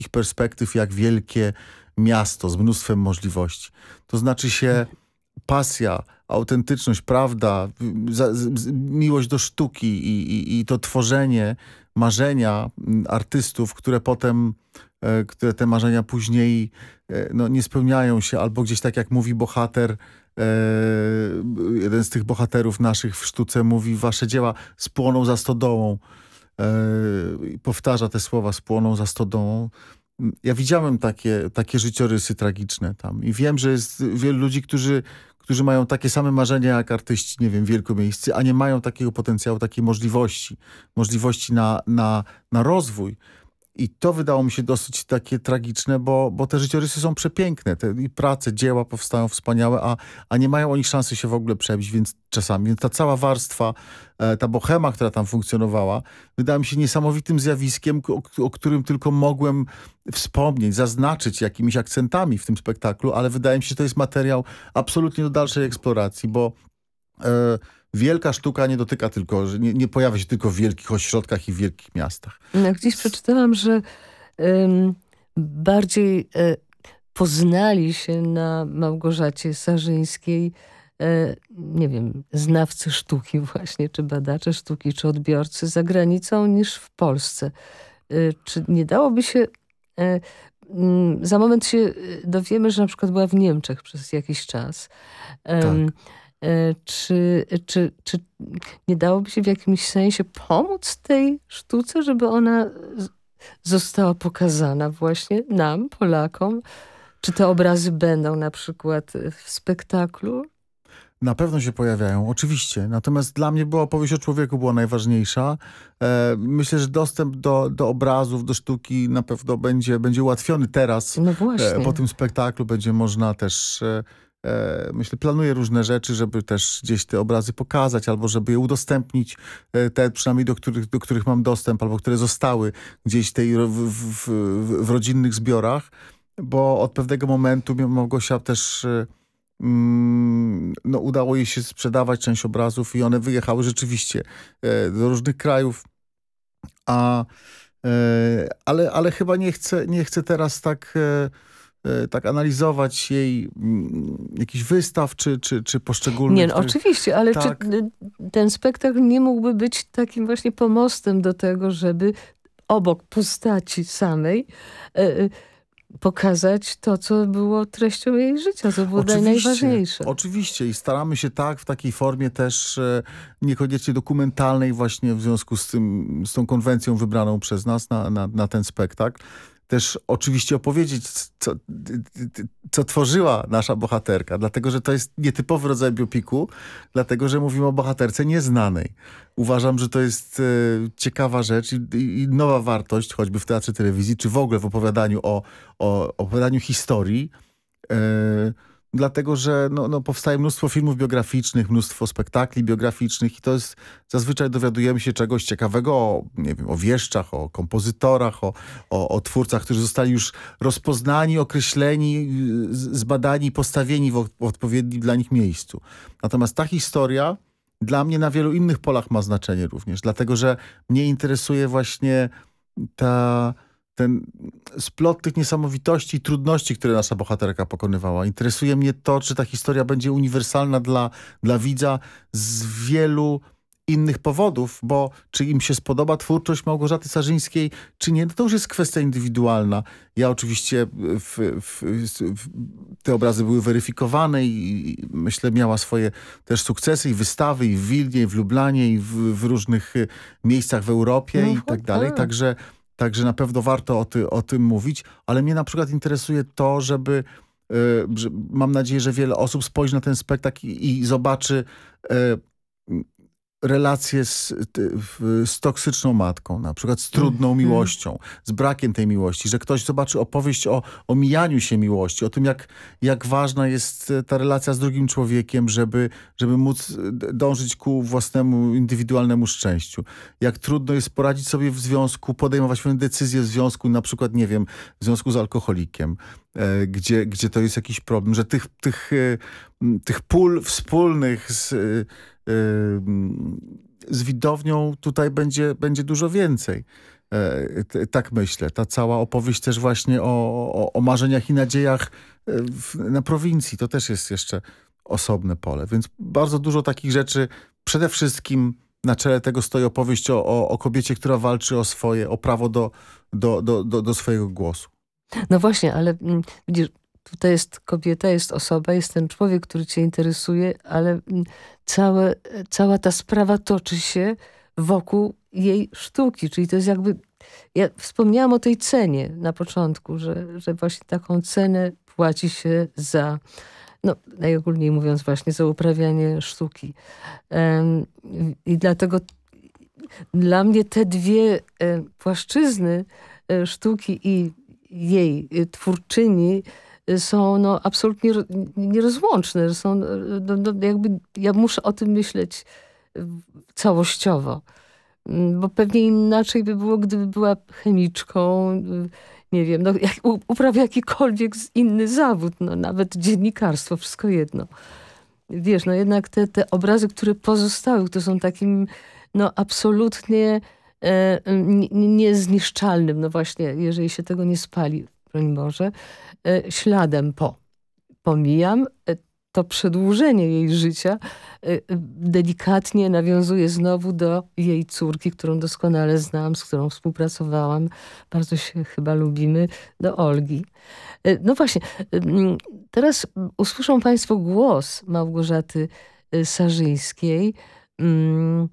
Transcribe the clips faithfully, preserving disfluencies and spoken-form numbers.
ich perspektyw jak wielkie miasto z mnóstwem możliwości. To znaczy się pasja, autentyczność, prawda, za, z, miłość do sztuki i, i, i to tworzenie, marzenia artystów, które potem, e, które te marzenia później e, no, nie spełniają się, albo gdzieś tak jak mówi bohater, e, jeden z tych bohaterów naszych w sztuce mówi, wasze dzieła spłoną za stodołą. E, powtarza te słowa, spłoną za stodołą. Ja widziałem takie, takie życiorysy tragiczne tam i wiem, że jest wielu ludzi, którzy, którzy mają takie same marzenia jak artyści, nie wiem, wielkomiejscy, a nie mają takiego potencjału, takiej możliwości, możliwości na, na, na rozwój. I to wydało mi się dosyć takie tragiczne, bo, bo te życiorysy są przepiękne. Te i prace, dzieła powstają wspaniałe, a, a nie mają oni szansy się w ogóle przebić, więc czasami. Więc ta cała warstwa, e, ta bohema, która tam funkcjonowała, wydała mi się niesamowitym zjawiskiem, o, o którym tylko mogłem wspomnieć, zaznaczyć jakimiś akcentami w tym spektaklu, ale wydaje mi się, że to jest materiał absolutnie do dalszej eksploracji, bo e, wielka sztuka nie dotyka tylko, że nie, nie pojawia się tylko w wielkich ośrodkach i w wielkich miastach. No, gdzieś przeczytałam, że ym, bardziej y, poznali się na Małgorzacie Sarzyńskiej, y, nie wiem, znawcy sztuki właśnie, czy badacze sztuki, czy odbiorcy za granicą niż w Polsce. Y, czy nie dałoby się... Y, y, za moment się dowiemy, że na przykład była w Niemczech przez jakiś czas. Ym, Tak. Czy, czy, czy nie dałoby się w jakimś sensie pomóc tej sztuce, żeby ona została pokazana właśnie nam, Polakom? Czy te obrazy będą na przykład w spektaklu? Na pewno się pojawiają, oczywiście. Natomiast dla mnie była opowieść o człowieku była najważniejsza. E, myślę, że dostęp do, do obrazów, do sztuki na pewno będzie, będzie ułatwiony teraz. No właśnie. E, po tym spektaklu będzie można też... E, myślę, planuję różne rzeczy, żeby też gdzieś te obrazy pokazać, albo żeby je udostępnić, te przynajmniej do których, do których mam dostęp, albo które zostały gdzieś tej, w, w, w, w rodzinnych zbiorach, bo od pewnego momentu Małgosia też mm, no, udało jej się sprzedawać część obrazów i one wyjechały rzeczywiście do różnych krajów, a ale, ale chyba nie chcę, nie chcę teraz tak tak analizować jej m, jakichś wystaw, czy, czy, czy poszczególnych... Nie, no, których... oczywiście, ale tak. czy ten spektakl nie mógłby być takim właśnie pomostem do tego, żeby obok postaci samej y, pokazać to, co było treścią jej życia, co było oczywiście, najważniejsze. Oczywiście i staramy się tak, w takiej formie też e, niekoniecznie dokumentalnej właśnie w związku z tym, z tą konwencją wybraną przez nas na, na, na ten spektakl. Też oczywiście opowiedzieć, co, co tworzyła nasza bohaterka, dlatego, że to jest nietypowy rodzaj biopiku, dlatego, że mówimy o bohaterce nieznanej. Uważam, że to jest e, ciekawa rzecz i, i nowa wartość, choćby w teatrze telewizji, czy w ogóle w opowiadaniu o, o opowiadaniu historii, e, dlatego, że no, no, powstaje mnóstwo filmów biograficznych, mnóstwo spektakli biograficznych i to jest, zazwyczaj dowiadujemy się czegoś ciekawego o, nie wiem, o wieszczach, o kompozytorach, o, o, o twórcach, którzy zostali już rozpoznani, określeni, zbadani i postawieni w, w odpowiednim dla nich miejscu. Natomiast ta historia dla mnie na wielu innych polach ma znaczenie również, dlatego, że mnie interesuje właśnie ta... ten splot tych niesamowitości i trudności, które nasza bohaterka pokonywała. Interesuje mnie to, czy ta historia będzie uniwersalna dla, dla widza z wielu innych powodów, bo czy im się spodoba twórczość Małgorzaty Sarzyńskiej, czy nie, to już jest kwestia indywidualna. Ja oczywiście w, w, w, te obrazy były weryfikowane i, i myślę miała swoje też sukcesy i wystawy i w Wilnie, i w Lublanie, i w, w różnych miejscach w Europie no, i tak dalej. tak. Także Także na pewno warto o, ty, o tym mówić, ale mnie na przykład interesuje to, żeby, y, że mam nadzieję, że wiele osób spojrzy na ten spektakl i, i zobaczy y, relacje z, z toksyczną matką, na przykład z trudną Mm. miłością, z brakiem tej miłości, że ktoś zobaczy opowieść o, o mijaniu się miłości, o tym, jak, jak ważna jest ta relacja z drugim człowiekiem, żeby, żeby móc dążyć ku własnemu, indywidualnemu szczęściu. Jak trudno jest poradzić sobie w związku, podejmować pewne decyzje w związku, na przykład, nie wiem, w związku z alkoholikiem, e, gdzie, gdzie to jest jakiś problem, że tych, tych, e, tych pól wspólnych z z widownią tutaj będzie, będzie dużo więcej. T- Tak myślę. Ta cała opowieść też właśnie o, o, o marzeniach i nadziejach w, na prowincji. To też jest jeszcze osobne pole. Więc bardzo dużo takich rzeczy. Przede wszystkim na czele tego stoi opowieść o, o, o kobiecie, która walczy o swoje, o prawo do, do, do, do, do swojego głosu. No właśnie, ale mm, widzisz, tutaj jest kobieta, jest osoba, jest ten człowiek, który cię interesuje, ale mm, całe, cała ta sprawa toczy się wokół jej sztuki, czyli to jest jakby... Ja wspomniałam o tej cenie na początku, że, że właśnie taką cenę płaci się za, no najogólniej mówiąc właśnie, za uprawianie sztuki. Em, I dlatego dla mnie te dwie e, płaszczyzny e, sztuki i jej e, twórczyni e, są no, absolutnie ro- nierozłączne. Że są, no, no, jakby, ja muszę o tym myśleć e, całościowo. Mm, Bo pewnie inaczej by było, gdyby była chemiczką, y, nie wiem, no, jak, u- uprawia jakikolwiek z- inny zawód, no, nawet dziennikarstwo, wszystko jedno. Wiesz, no jednak te, te obrazy, które pozostały, to są takim no absolutnie e, n- n- niezniszczalnym, no właśnie, jeżeli się tego nie spali, broń Boże, e, śladem po. Pomijam e, to przedłużenie jej życia, e, e, delikatnie nawiązuje znowu do jej córki, którą doskonale znam, z którą współpracowałam, bardzo się chyba lubimy, do Olgi. E, No właśnie, mm, teraz usłyszą państwo głos Małgorzaty e, Sarzyńskiej. Mm,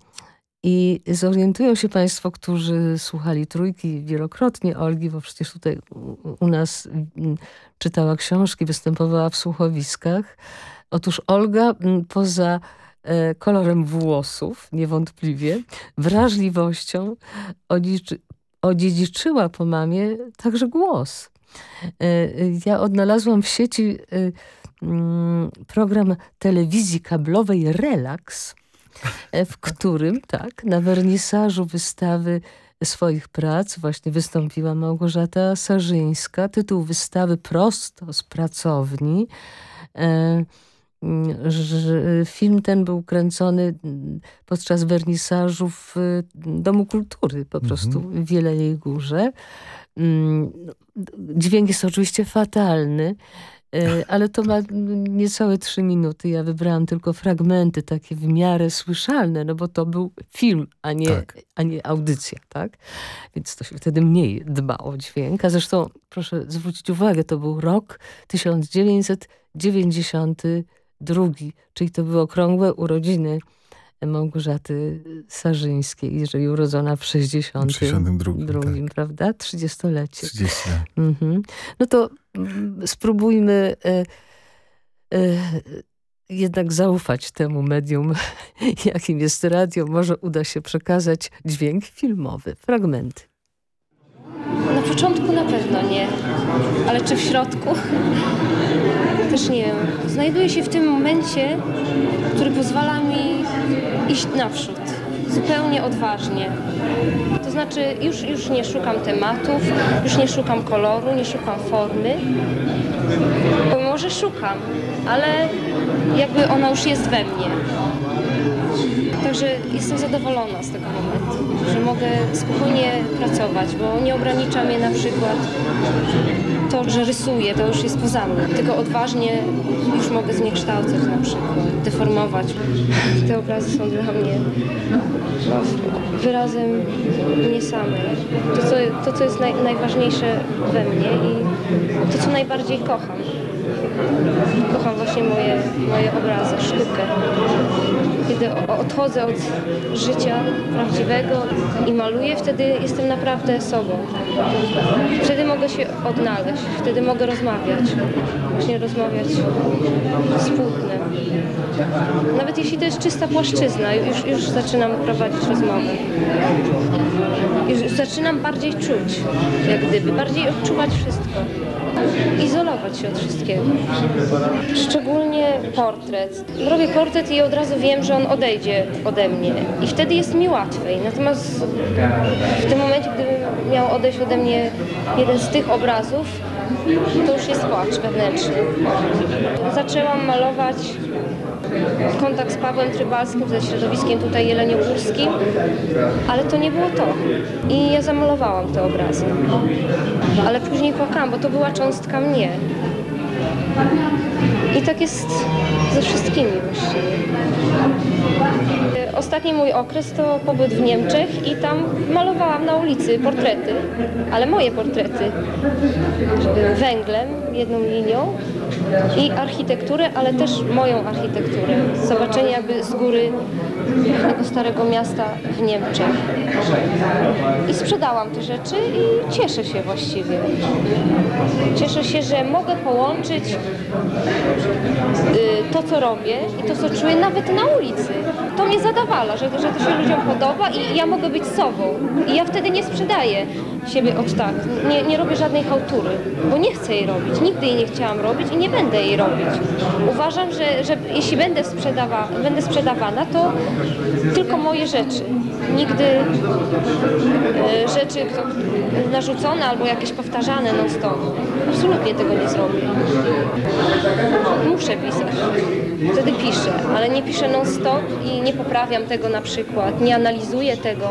I zorientują się państwo, którzy słuchali Trójki wielokrotnie Olgi, bo przecież tutaj u, u nas mm, czytała książki, występowała w słuchowiskach. Otóż Olga mm, poza e, kolorem włosów, niewątpliwie, wrażliwością odziedziczy, odziedziczyła po mamie także głos. E, e, Ja odnalazłam w sieci e, mm, program telewizji kablowej Relaks, e, w którym, tak, na wernisażu wystawy swoich prac właśnie wystąpiła Małgorzata Sarzyńska. Tytuł wystawy prosto z pracowni. E, mm, ż- Film ten był kręcony mm, podczas wernisażu w y, Domu Kultury, po prostu w Jeleniej Górze. Mm, Dźwięk jest oczywiście fatalny, e, ale to ma mm, niecałe trzy minuty. Ja wybrałam tylko fragmenty takie w miarę słyszalne, no bo to był film, a nie, Tak. a nie audycja, tak? Więc to się wtedy mniej dba o dźwięk. A zresztą proszę zwrócić uwagę, to był rok tysiąc dziewięćset dziewięćdziesiąty drugi, czyli to były okrągłe urodziny Małgorzaty Sarzyńskiej, jeżeli urodzona w sześćdziesiątym sześćdziesiątym drugim, drugim, prawda? Trzydziestolecie. trzydzieści lat. Mhm. No to mm, spróbujmy e, e, jednak zaufać temu medium, jakim jest radio. Może uda się przekazać dźwięk filmowy, fragmenty. Na początku na pewno nie, ale czy w środku? Też nie wiem. Znajduję się w tym momencie, który pozwala mi iść naprzód, zupełnie odważnie. To znaczy już, już nie szukam tematów, już nie szukam koloru, nie szukam formy. Bo może szukam, ale jakby ona już jest we mnie. Także jestem zadowolona z tego momentu, że mogę spokojnie pracować, bo nie ogranicza mnie na przykład to, że rysuję, to już jest poza mną. Tylko odważnie już mogę zniekształcać na przykład, deformować. Te obrazy są dla mnie no, wyrazem mnie samej. To, co, to, co jest naj, najważniejsze we mnie i to, co najbardziej kocham. Kocham właśnie moje, moje obrazy, sztukę. Kiedy o- odchodzę od życia prawdziwego i maluję, wtedy jestem naprawdę sobą. Wtedy mogę się odnaleźć, wtedy mogę rozmawiać. Właśnie rozmawiać współtne. Nawet jeśli to jest czysta płaszczyzna, już, już zaczynam prowadzić rozmowę. Już zaczynam bardziej czuć, jak gdyby, bardziej odczuwać wszystko. Izolować się od wszystkiego. Szczególnie portret. Robię portret i od razu wiem, że on odejdzie ode mnie. I wtedy jest mi łatwiej. Natomiast w tym momencie, gdybym miał odejść ode mnie jeden z tych obrazów, to już jest płacz wewnętrzny. Zaczęłam malować kontakt z Pawłem Trybalskim, ze środowiskiem tutaj jeleniogórskim, ale to nie było to. I ja zamalowałam te obrazy. Ale później płakałam, bo to była cząstka mnie. I tak jest ze wszystkimi właściwie. Ostatni mój okres to pobyt w Niemczech i tam malowałam na ulicy portrety, ale moje portrety. Węglem, jedną linią i architekturę, ale też moją architekturę. Zobaczenie jakby z góry tego starego miasta w Niemczech. I sprzedałam te rzeczy i cieszę się właściwie. Cieszę się, że mogę połączyć to, co robię i to, co czuję nawet na ulicy. To mnie zadawala, że, że to się ludziom podoba i ja mogę być sobą. I ja wtedy nie sprzedaję siebie od tak. Nie, nie robię żadnej chałtury, bo nie chcę jej robić. Nigdy jej nie chciałam robić i nie będę jej robić. Uważam, że, że jeśli będę, sprzedawa, będę sprzedawana, to tylko moje rzeczy. Nigdy e, rzeczy kto, narzucone albo jakieś powtarzane non stop. Absolutnie tego nie zrobię. Muszę pisać. Wtedy piszę, ale nie piszę non stop i nie poprawiam tego na przykład, nie analizuję tego.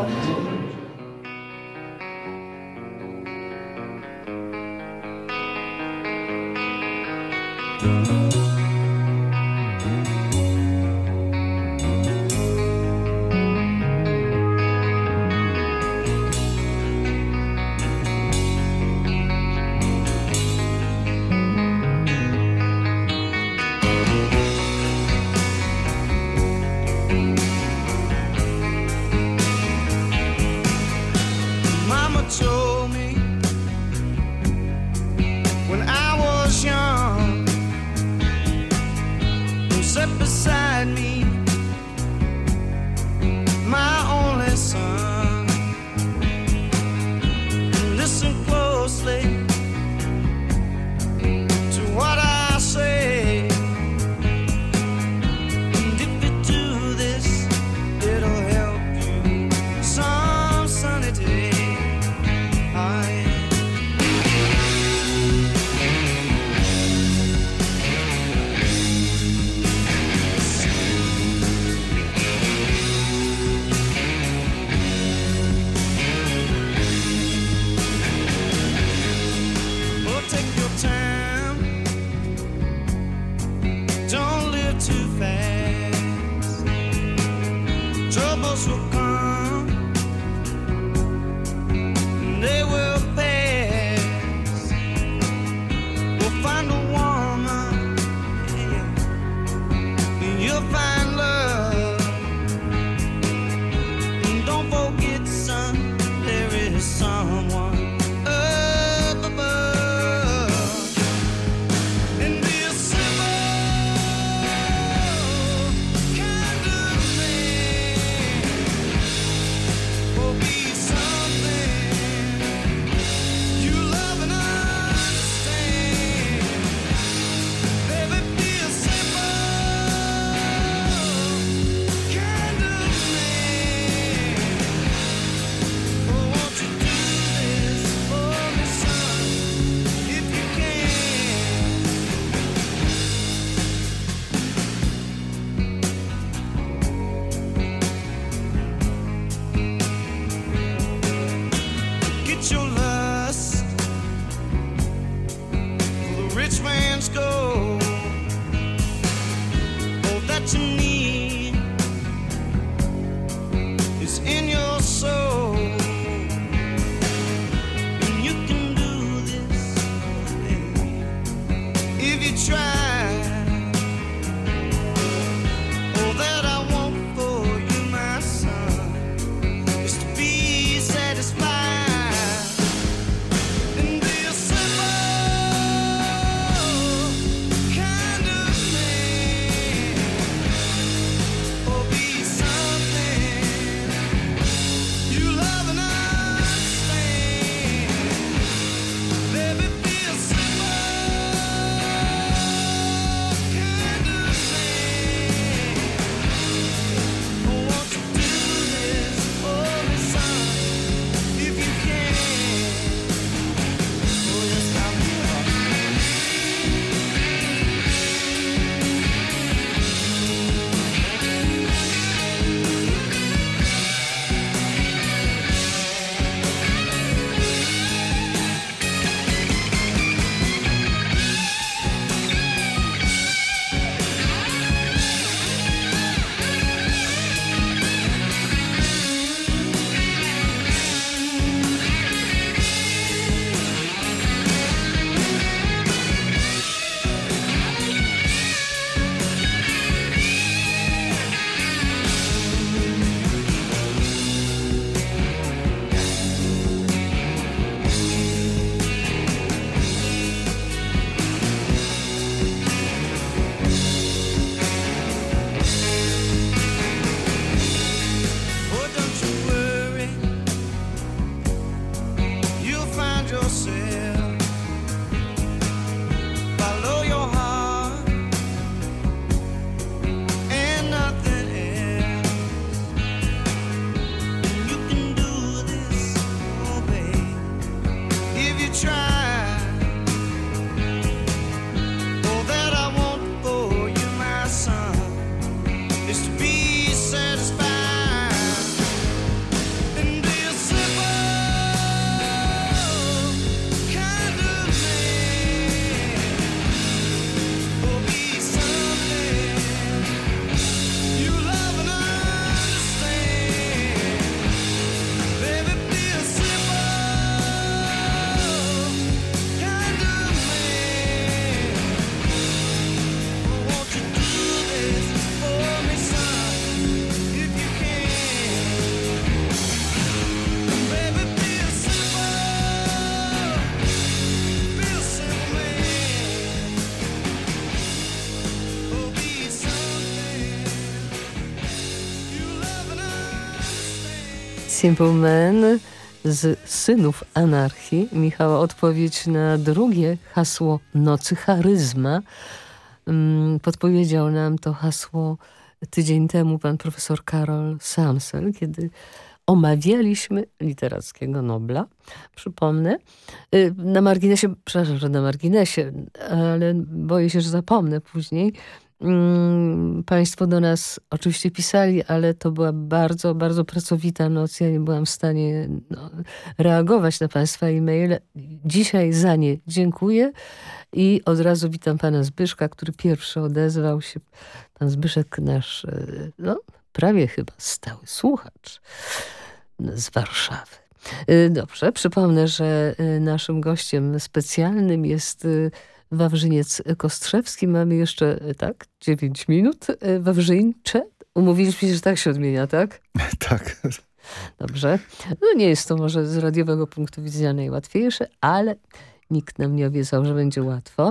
Simple Man z Synów Anarchii. Michała, odpowiedź na drugie hasło Nocy Charyzma. Podpowiedział nam to hasło tydzień temu pan profesor Karol Samsel, kiedy omawialiśmy literackiego Nobla. Przypomnę. Na marginesie, przepraszam, że na marginesie, ale boję się, że zapomnę później. Państwo do nas oczywiście pisali, ale to była bardzo, bardzo pracowita noc. Ja nie byłam w stanie no, reagować na państwa e-maile. Dzisiaj za nie dziękuję i od razu witam pana Zbyszka, który pierwszy odezwał się. Pan Zbyszek, nasz no, prawie chyba stały słuchacz z Warszawy. Dobrze, przypomnę, że naszym gościem specjalnym jest Wawrzyniec Kostrzewski. Mamy jeszcze, tak, dziewięć minut. Wawrzyńcze. Umówiliśmy się, że tak się odmienia, tak? Tak. Dobrze. No nie jest to może z radiowego punktu widzenia najłatwiejsze, ale nikt nam nie obiecał, że będzie łatwo.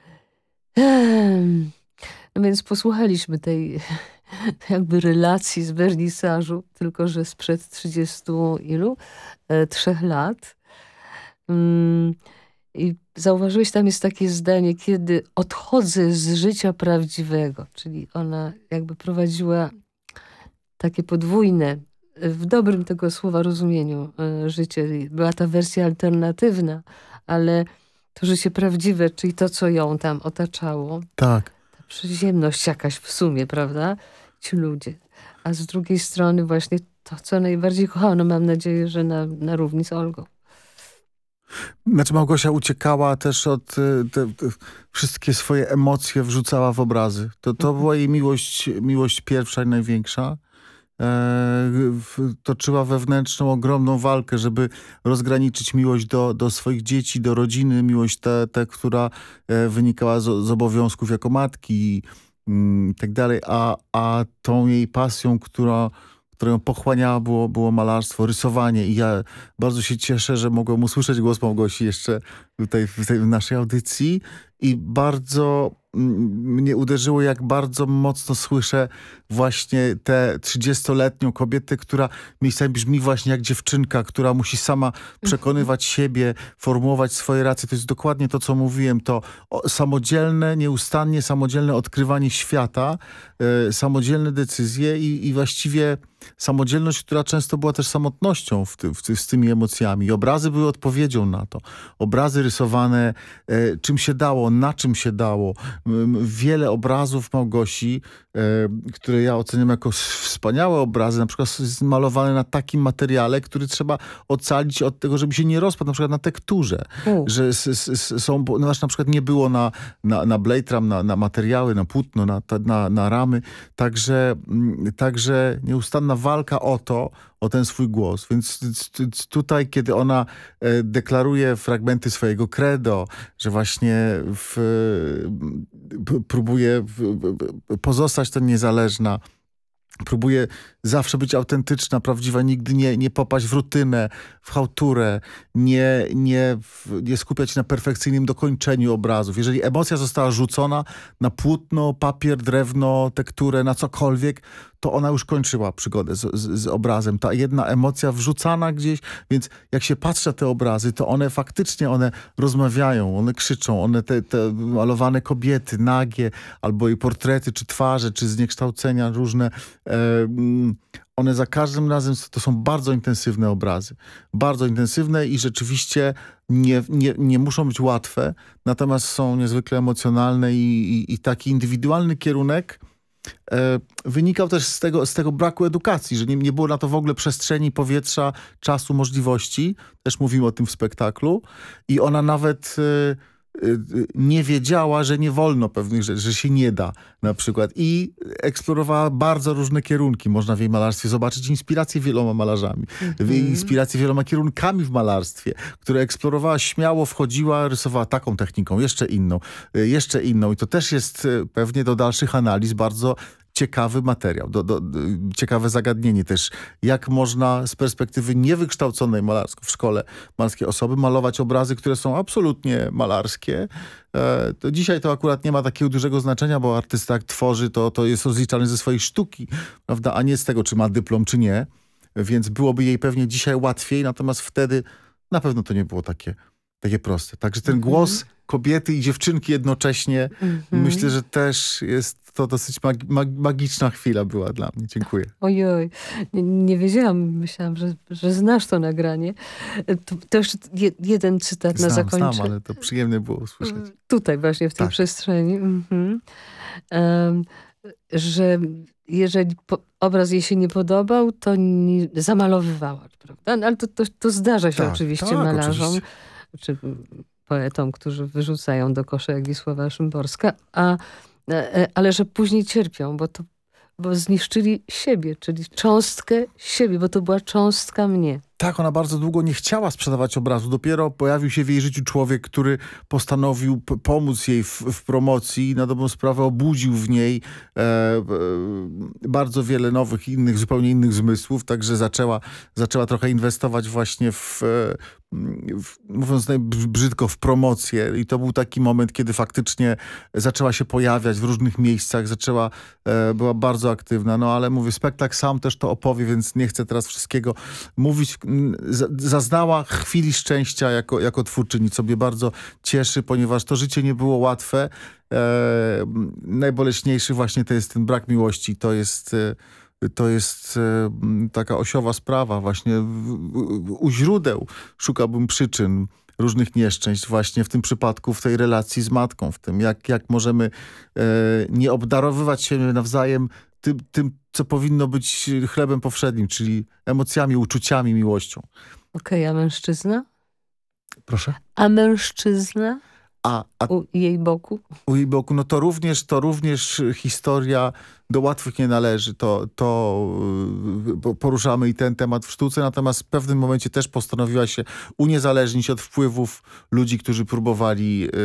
No więc posłuchaliśmy tej jakby relacji z wernisażu, tylko że sprzed trzydziestu ilu? E, trzech lat. Mm. I zauważyłeś, tam jest takie zdanie, kiedy odchodzę z życia prawdziwego, czyli ona jakby prowadziła takie podwójne, w dobrym tego słowa rozumieniu życie. Była ta wersja alternatywna, ale to życie prawdziwe, czyli to, co ją tam otaczało. Tak. Ta przyziemność jakaś w sumie, prawda? Ci ludzie. A z drugiej strony właśnie to, co najbardziej kochano, mam nadzieję, że na, na równi z Olgą. Znaczy Małgosia uciekała też od te, te, wszystkie swoje emocje wrzucała w obrazy. To, to była jej miłość, miłość pierwsza i największa. E, w, toczyła wewnętrzną, ogromną walkę, żeby rozgraniczyć miłość do, do swoich dzieci, do rodziny, miłość tę, te, która e, wynikała z, z obowiązków jako matki i mm, tak dalej, a, a tą jej pasją, która które ją pochłaniała, było, było malarstwo, rysowanie i ja bardzo się cieszę, że mogłem usłyszeć głos Małgosi jeszcze tutaj w tej w naszej audycji i bardzo mnie uderzyło, jak bardzo mocno słyszę właśnie tę trzydziestoletnią kobietę, która miejscami brzmi właśnie jak dziewczynka, która musi sama przekonywać siebie, formułować swoje racje. To jest dokładnie to, co mówiłem. To samodzielne, nieustannie samodzielne odkrywanie świata, yy, samodzielne decyzje i, i właściwie samodzielność, która często była też samotnością w ty, w ty, z tymi emocjami. I obrazy były odpowiedzią na to. Obrazy rysowane, e, czym się dało, na czym się dało. Wiele obrazów Małgosi, e, które ja oceniam jako wspaniałe obrazy, na przykład zmalowane na takim materiale, który trzeba ocalić od tego, żeby się nie rozpadł, na przykład na tekturze. U. Że s, s, są, no, na przykład nie było na, na, na blejtram, na, na materiały, na płótno, na, na, na ramy. Także, także nieustanna walka o to, o ten swój głos. Więc tutaj, kiedy ona deklaruje fragmenty swojego credo, że właśnie w, próbuje pozostać to niezależna, próbuje zawsze być autentyczna, prawdziwa, nigdy nie, nie popaść w rutynę, w chałturę, nie, nie, nie skupiać się na perfekcyjnym dokończeniu obrazów. Jeżeli emocja została rzucona na płótno, papier, drewno, tekturę, na cokolwiek, to ona już kończyła przygodę z, z, z obrazem. Ta jedna emocja wrzucana gdzieś, więc jak się patrzy na te obrazy, to one faktycznie one rozmawiają, one krzyczą, one te, te malowane kobiety, nagie, albo i portrety, czy twarze, czy zniekształcenia różne, e, one za każdym razem to są bardzo intensywne obrazy. Bardzo intensywne i rzeczywiście nie, nie, nie muszą być łatwe, natomiast są niezwykle emocjonalne i, i, i taki indywidualny kierunek e, wynikał też z tego, z tego braku edukacji, że nie, nie było na to w ogóle przestrzeni, powietrza, czasu, możliwości. Też mówimy o tym w spektaklu. I ona nawet e, nie wiedziała, że nie wolno pewnych rzeczy, że się nie da na przykład. I eksplorowała bardzo różne kierunki. Można w jej malarstwie zobaczyć inspirację wieloma malarzami, mm-hmm. inspirację wieloma kierunkami w malarstwie, które eksplorowała śmiało, wchodziła, rysowała taką techniką, jeszcze inną, jeszcze inną. I to też jest pewnie do dalszych analiz bardzo ciekawy materiał, do, do, do, ciekawe zagadnienie też, jak można z perspektywy niewykształconej malarsko w szkole malarskiej osoby malować obrazy, które są absolutnie malarskie. E, to dzisiaj to akurat nie ma takiego dużego znaczenia, bo artysta jak tworzy, to, to jest rozliczany ze swojej sztuki, prawda, a nie z tego, czy ma dyplom, czy nie. więc byłoby jej pewnie dzisiaj łatwiej, natomiast wtedy na pewno to nie było takie, takie proste. Także ten Mhm. głos kobiety i dziewczynki jednocześnie, Mhm. myślę, że też jest to dosyć mag mag magiczna chwila była dla mnie. Dziękuję. Ojoj, nie, nie wiedziałam, myślałam, że, że znasz to nagranie. To, to jeszcze je, jeden cytat na Znam, zakończenie. znam, ale to przyjemne było usłyszeć. Tutaj właśnie w tej Tak. przestrzeni. Mhm. Um, że jeżeli po, obraz jej się nie podobał, to nie, zamalowywała, prawda? No, ale to, to, to zdarza się Tak, oczywiście tak, malarzom, oczywiście. czy poetom, którzy wyrzucają do kosza jak Wisława Szymborska, a, e, ale że później cierpią, bo to bo zniszczyli siebie, czyli cząstkę siebie, bo to była cząstka mnie. Tak, ona bardzo długo nie chciała sprzedawać obrazu. Dopiero pojawił się w jej życiu człowiek, który postanowił p- pomóc jej w, w promocji i na dobrą sprawę obudził w niej e, e, bardzo wiele nowych, innych, zupełnie innych zmysłów, także zaczęła, zaczęła trochę inwestować właśnie w, w, mówiąc najbrzydko, w promocję. I to był taki moment, kiedy faktycznie zaczęła się pojawiać w różnych miejscach, zaczęła, e, była bardzo aktywna. No ale mówię, spektakl sam też to opowie, więc nie chcę teraz wszystkiego mówić. Zaznała chwili szczęścia jako, jako twórczyni, co mnie bardzo cieszy, ponieważ to życie nie było łatwe. E, najboleśniejszy właśnie to jest ten brak miłości. To jest, to jest e, taka osiowa sprawa. Właśnie w, w, u źródeł szukałbym przyczyn różnych nieszczęść właśnie w tym przypadku, w tej relacji z matką, w tym jak, jak możemy e, nie obdarowywać się nawzajem tym, tym, co powinno być chlebem powszednim, czyli emocjami, uczuciami, miłością. Okej, a mężczyzna? Proszę? A mężczyzna A, a u jej boku? u jej boku, no to również, to również historia do łatwych nie należy. To, to y, poruszamy i ten temat w sztuce, natomiast w pewnym momencie też postanowiła się uniezależnić od wpływów ludzi, którzy próbowali y,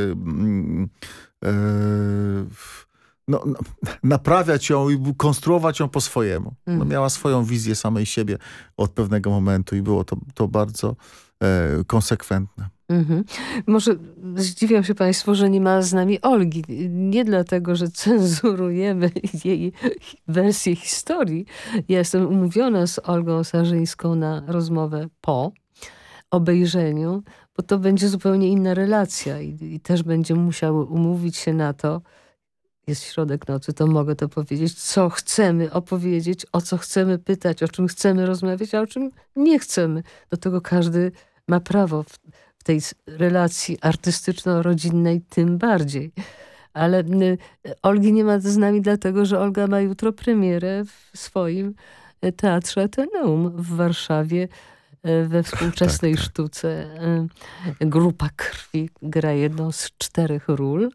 y, y, no, no, naprawiać ją i konstruować ją po swojemu. No, Mhm. miała swoją wizję samej siebie od pewnego momentu i było to, to bardzo e, konsekwentne. Mhm. Może zdziwią się państwo, że nie ma z nami Olgi. Nie dlatego, że cenzurujemy jej wersję historii. Ja jestem umówiona z Olgą Sarzyńską na rozmowę po obejrzeniu, bo to będzie zupełnie inna relacja i, i też będzie musiały umówić się na to, jest środek nocy, to mogę to powiedzieć, co chcemy opowiedzieć, o co chcemy pytać, o czym chcemy rozmawiać, a o czym nie chcemy. Do tego każdy ma prawo w, w tej relacji artystyczno-rodzinnej tym bardziej. Ale y, Olgi nie ma z nami dlatego, że Olga ma jutro premierę w swoim Teatrze Ateneum w Warszawie y, we współczesnej Tak, tak. sztuce. Y, Grupa Krwi gra jedną z czterech ról.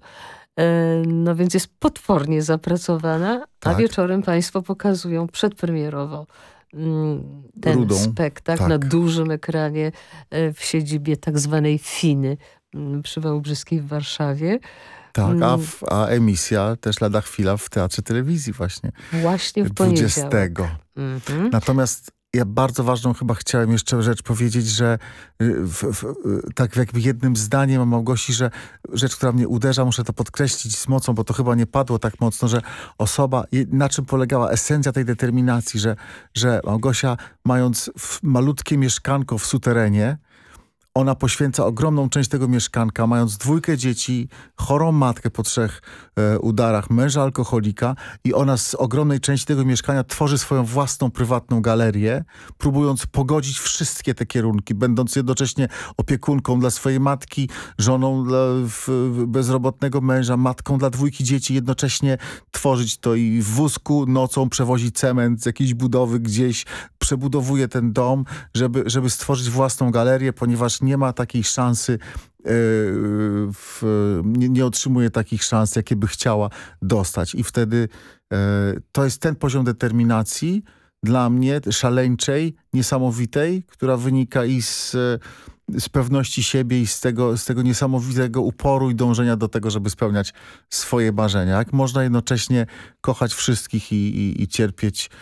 No więc jest potwornie zapracowana, a Tak. wieczorem państwo pokazują przedpremierowo mm, ten Rudą. spektakl Tak. na dużym ekranie e, w siedzibie tak zwanej Finy mm, przy Wałbrzyskiej w Warszawie. Tak, a, w, a emisja też lada chwila w Teatrze Telewizji właśnie. Właśnie w poniedziałek. dwudziestego. Mhm. Natomiast ja bardzo ważną chyba chciałem jeszcze rzecz powiedzieć, że w, w, tak jakby jednym zdaniem o Małgosi, że rzecz, która mnie uderza, muszę to podkreślić z mocą, bo to chyba nie padło tak mocno, że osoba, na czym polegała esencja tej determinacji, że, że Małgosia, mając malutkie mieszkanko w suterenie, ona poświęca ogromną część tego mieszkanka, mając dwójkę dzieci, chorą matkę po trzech e, udarach, męża alkoholika i ona z ogromnej części tego mieszkania tworzy swoją własną prywatną galerię, próbując pogodzić wszystkie te kierunki, będąc jednocześnie opiekunką dla swojej matki, żoną dla w, w bezrobotnego męża, matką dla dwójki dzieci, jednocześnie tworzyć to i w wózku nocą przewozi cement z jakiejś budowy gdzieś, przebudowuje ten dom, żeby, żeby stworzyć własną galerię, ponieważ nie ma takiej szansy, yy, w, nie, nie otrzymuje takich szans, jakie by chciała dostać. I wtedy yy, to jest ten poziom determinacji dla mnie szaleńczej, niesamowitej, która wynika i z, z pewności siebie i z tego, z tego niesamowitego uporu i dążenia do tego, żeby spełniać swoje marzenia. Jak można jednocześnie kochać wszystkich i, i, i cierpieć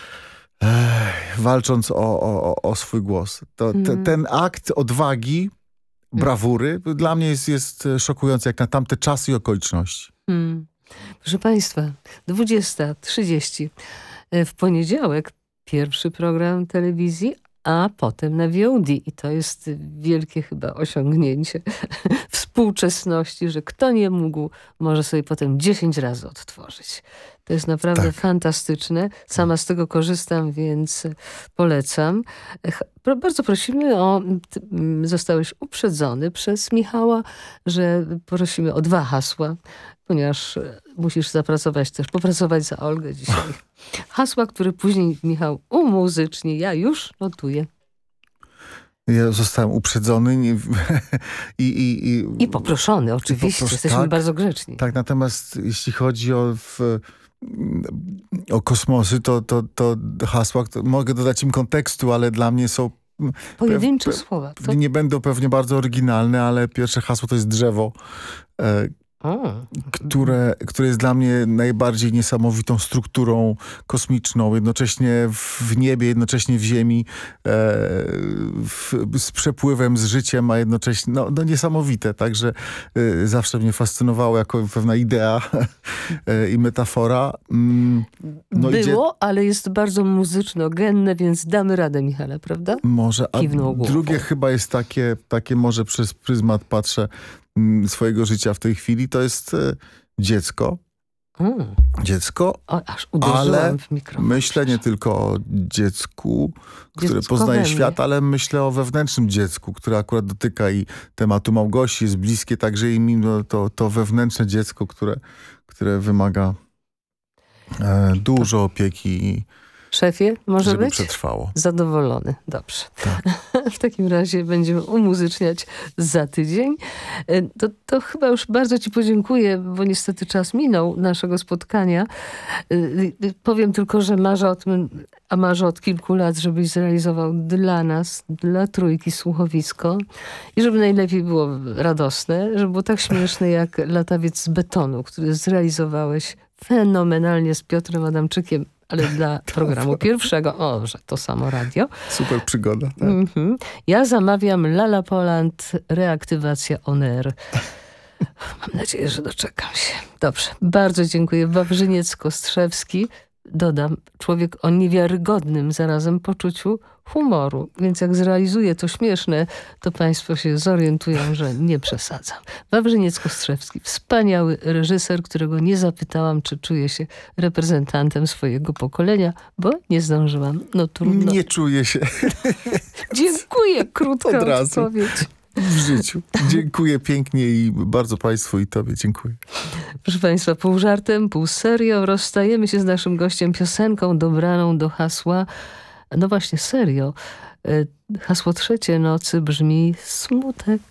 Ech, walcząc o, o, o swój głos. To, te, Mm. ten akt odwagi, brawury dla mnie jest, jest szokujący jak na tamte czasy i okoliczności. Hmm. Proszę państwa, dwudziesta trzydzieści w poniedziałek pierwszy program telewizji, a potem na V O D. I to jest wielkie chyba osiągnięcie współczesności, że kto nie mógł, może sobie potem dziesięć razy odtworzyć. To jest naprawdę tak. fantastyczne. Sama z tego korzystam, więc polecam. Bardzo prosimy o... Zostałeś uprzedzony przez Michała, że prosimy o dwa hasła, ponieważ musisz zapracować też, popracować za Olgę dzisiaj. Hasła, które później Michał umuzycznie. Ja już notuję. Ja zostałem uprzedzony i, i, i, I poproszony, oczywiście. Popros- Jesteśmy tak, bardzo grzeczni. Tak, natomiast jeśli chodzi o, w, o kosmosy, to, to, to hasła, to mogę dodać im kontekstu, ale dla mnie są pojedyncze pe, słowa. To... Nie będą pewnie bardzo oryginalne, ale pierwsze hasło to jest drzewo. E, O. Które, które jest dla mnie najbardziej niesamowitą strukturą kosmiczną, jednocześnie w niebie, jednocześnie w ziemi, e, w, z przepływem, z życiem, a jednocześnie no, no niesamowite. Także e, zawsze mnie fascynowało jako pewna idea e, i metafora. Mm, no Było, idzie... ale jest bardzo muzyczno-genne, więc damy radę, Michale, prawda? Może, a Kiwnął głową. drugie chyba jest takie, takie może przez pryzmat patrzę swojego życia w tej chwili, to jest e, dziecko. Mm. Dziecko, o, aż uderzyłam w mikrofon. Myślę nie tylko o dziecku, które Dziecko poznaje we mnie. świat, ale myślę o wewnętrznym dziecku, które akurat dotyka i tematu Małgosi, jest bliskie także i mi no, to, to wewnętrzne dziecko, które, które wymaga e, dużo opieki i Szefie, może żeby być? przetrwało. Zadowolony. Dobrze. Tak. W takim razie będziemy umuzyczniać za tydzień. To, to chyba już bardzo ci podziękuję, bo niestety czas minął naszego spotkania. Powiem tylko, że marzę o tym, a marzę od kilku lat, żebyś zrealizował dla nas, dla Trójki słuchowisko i żeby najlepiej było radosne, żeby było tak śmieszne jak Latawiec z betonu, który zrealizowałeś fenomenalnie z Piotrem Adamczykiem, ale dla programu pierwszego. O, że to samo radio. Super przygoda. Tak. Mm-hmm. Ja zamawiam Lala Poland, reaktywacja on air. Mam nadzieję, że doczekam się. Dobrze, bardzo dziękuję. Wawrzyniec Kostrzewski, dodam, człowiek o niewiarygodnym zarazem poczuciu humoru. Więc jak zrealizuję to śmieszne, to państwo się zorientują, że nie przesadzam. Wawrzyniec Kostrzewski, wspaniały reżyser, którego nie zapytałam, czy czuje się reprezentantem swojego pokolenia, bo nie zdążyłam. No trudno. Nie czuję się. Dziękuję, krótka Od razu. odpowiedź. W życiu. Dziękuję pięknie i bardzo państwu i tobie dziękuję. Proszę państwa, pół żartem, pół serio. Rozstajemy się z naszym gościem piosenką dobraną do hasła. No właśnie, serio. Hasło trzecie nocy brzmi smutek.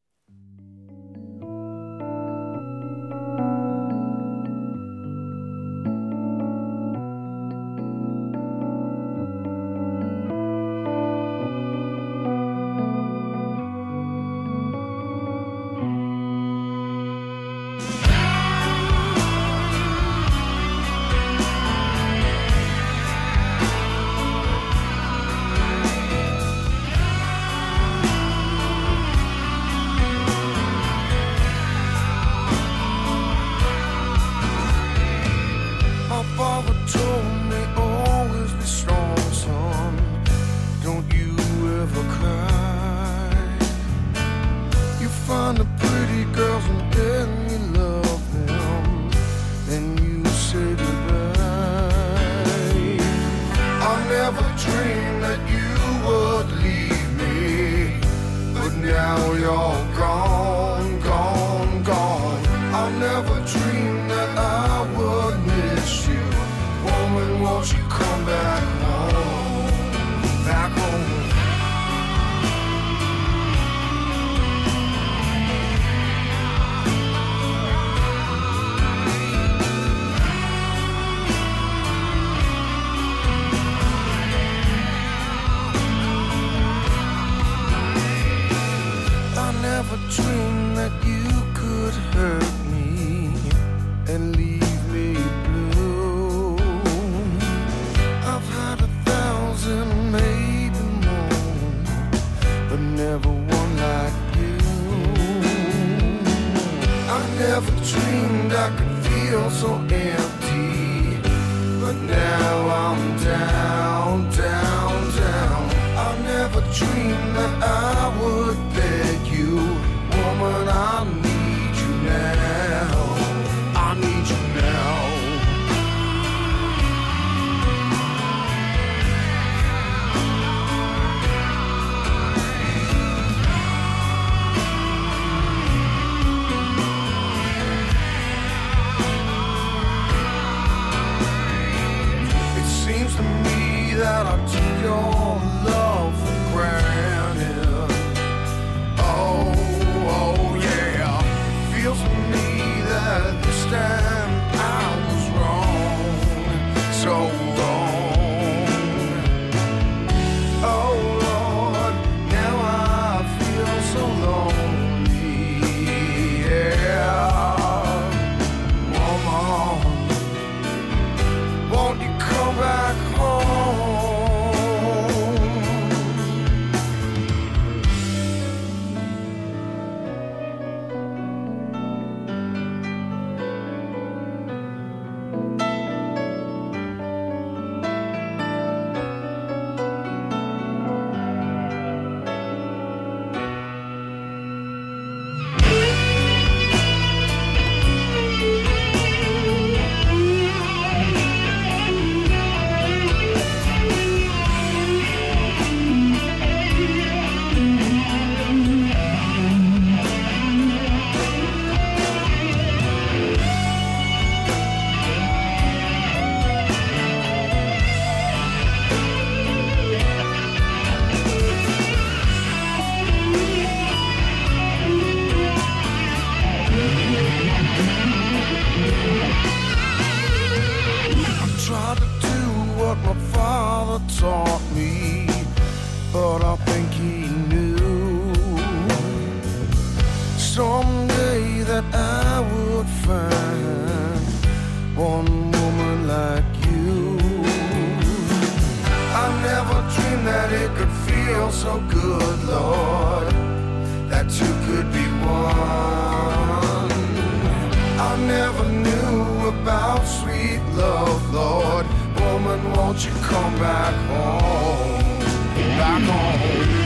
Dream that you could hurt me and leave me blue. I've had a thousand, maybe more, but never one like you. I never dreamed I could feel so empty, but now I'm down. dream that I would beg you, woman, I need you now. I need you now. It seems to me that I took your love for granted. Oh, oh yeah. Feels to me that this time I was wrong, so wrong. Oh Lord, now I feel so lonely. Yeah, woman, won't you come back home? Tried to do what my father taught me, but I think he knew someday that I would find one woman like you. I never dreamed that it could feel so good, Lord, that two could be one. I never knew about sweet love, Lord. Woman, won't you come back home, back home?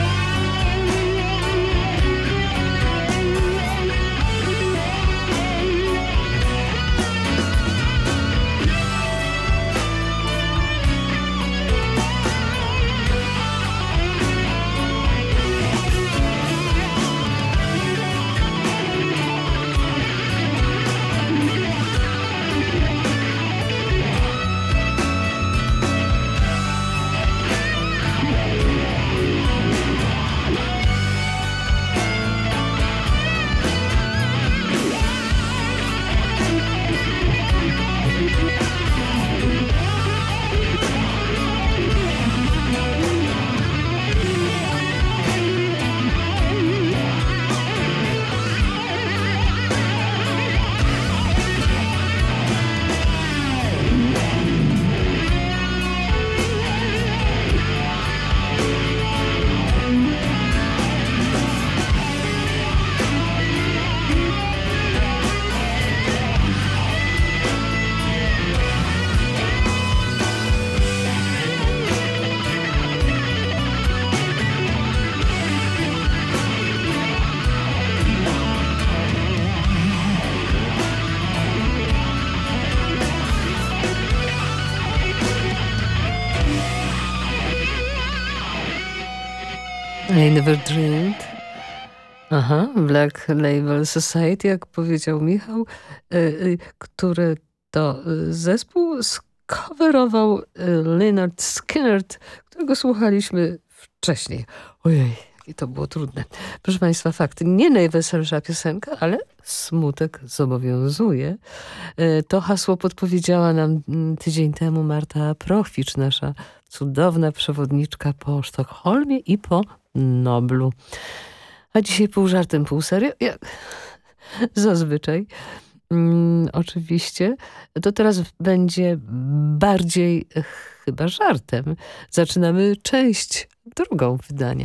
I never dreamed. Aha, Black Label Society, jak powiedział Michał, y, y, który to y, zespół skowerował y, Lynyrd Skynyrd, którego słuchaliśmy wcześniej. Ojej, jakie to było trudne. Proszę Państwa, fakt, nie najweselsza piosenka, ale smutek zobowiązuje. Y, to hasło podpowiedziała nam tydzień temu Marta Prochwicz, nasza cudowna przewodniczka po Sztokholmie i po Noblu. A dzisiaj pół żartem, pół serio. Jak zazwyczaj. Mm, oczywiście. To teraz będzie bardziej chyba żartem. Zaczynamy część drugą wydania.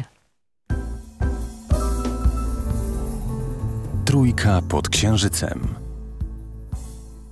Trójka pod Księżycem.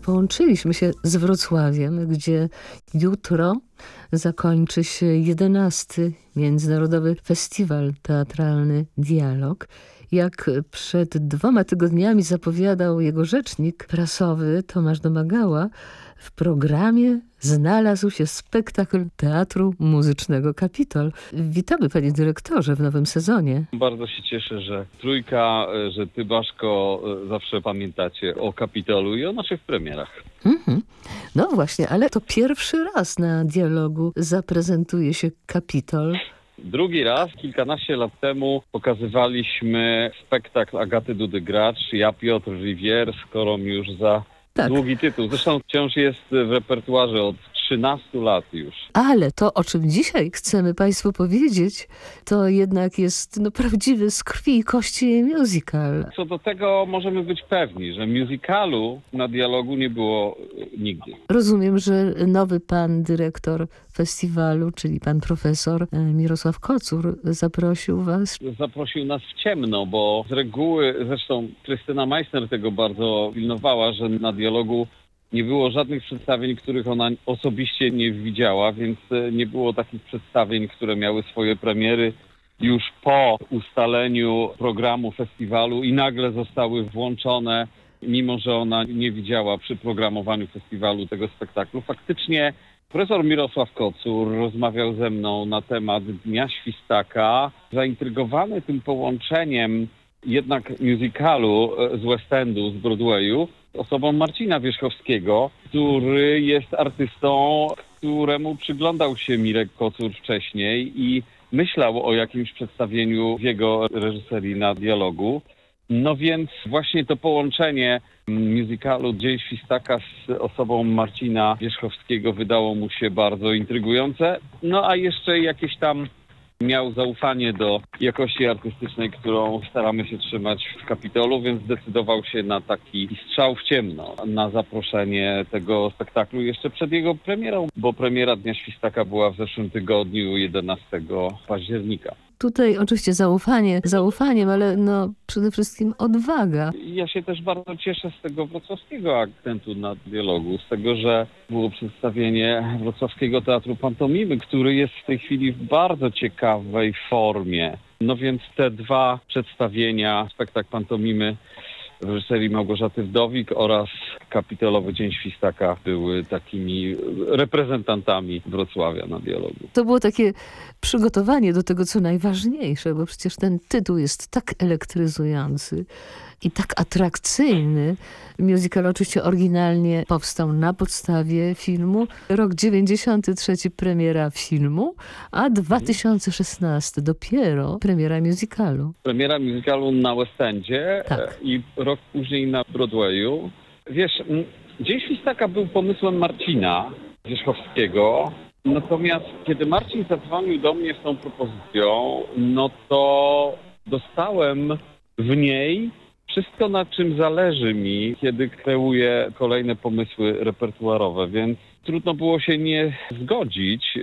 połączyliśmy się z Wrocławiem, gdzie jutro zakończy się jedenasty Międzynarodowy Festiwal Teatralny Dialog. Jak przed dwoma tygodniami zapowiadał jego rzecznik prasowy Tomasz Domagała, w programie znalazł się spektakl Teatru Muzycznego Kapitol. Witamy, panie dyrektorze, w nowym sezonie. Bardzo się cieszę, że trójka, że ty, Baszko, zawsze pamiętacie o Kapitolu i o naszych premierach. Mhm. No właśnie, ale to pierwszy raz na Dialogu zaprezentuje się Kapitol. Drugi raz, kilkanaście lat temu, pokazywaliśmy spektakl Agaty Dudy-Gracz, ja, Piotr Rivière, skoro mi już za Tak. długi tytuł. Zresztą wciąż jest w repertuarze od trzynastu lat już. Ale to, o czym dzisiaj chcemy państwu powiedzieć, to jednak jest no, prawdziwy z krwi i kości musical. Co do tego możemy być pewni, że musicalu na Dialogu nie było nigdy. Rozumiem, że nowy pan dyrektor festiwalu, czyli pan profesor Mirosław Kocur, zaprosił was. Zaprosił nas w ciemno, bo z reguły, zresztą Krystyna Meissner tego bardzo pilnowała, że na Dialogu nie było żadnych przedstawień, których ona osobiście nie widziała, więc nie było takich przedstawień, które miały swoje premiery już po ustaleniu programu festiwalu i nagle zostały włączone, mimo że ona nie widziała przy programowaniu festiwalu tego spektaklu. Faktycznie profesor Mirosław Kocur rozmawiał ze mną na temat Dnia Świstaka, zaintrygowany tym połączeniem jednak musicalu z West Endu, z Broadwayu, osobą Marcina Wierzchowskiego, który jest artystą, któremu przyglądał się Mirek Kocur wcześniej i myślał o jakimś przedstawieniu w jego reżyserii na Dialogu. No więc właśnie to połączenie musicalu Dzień Świstaka z osobą Marcina Wierzchowskiego wydało mu się bardzo intrygujące. No a jeszcze jakieś tam miał zaufanie do jakości artystycznej, którą staramy się trzymać w Kapitolu, więc zdecydował się na taki strzał w ciemno, na zaproszenie tego spektaklu jeszcze przed jego premierą, bo premiera Dnia Świstaka była w zeszłym tygodniu, jedenastego października. Tutaj oczywiście zaufanie zaufaniem, ale no przede wszystkim odwaga. Ja się też bardzo cieszę z tego wrocławskiego akcentu na Dialogu, z tego, że było przedstawienie Wrocławskiego Teatru Pantomimy, który jest w tej chwili w bardzo ciekawej formie. No więc te dwa przedstawienia, spektakl pantomimy w reżyserii Małgorzaty Wdowik oraz Kapitolowy Dzień Świstaka były takimi reprezentantami Wrocławia na Dialogu. To było takie przygotowanie do tego, co najważniejsze, bo przecież ten tytuł jest tak elektryzujący i tak atrakcyjny. Musical oczywiście oryginalnie powstał na podstawie filmu. Rok dziewięćdziesiąty trzeci premiera filmu, a dwa tysiące szesnasty dopiero premiera musicalu. Premiera musicalu na West Endzie Tak. i rok później na Broadwayu. Wiesz, Dzień Świstaka był pomysłem Marcina Wierzchowskiego, natomiast kiedy Marcin zadzwonił do mnie z tą propozycją, no to dostałem w niej wszystko, na czym zależy mi, kiedy kreuję kolejne pomysły repertuarowe, więc trudno było się nie zgodzić.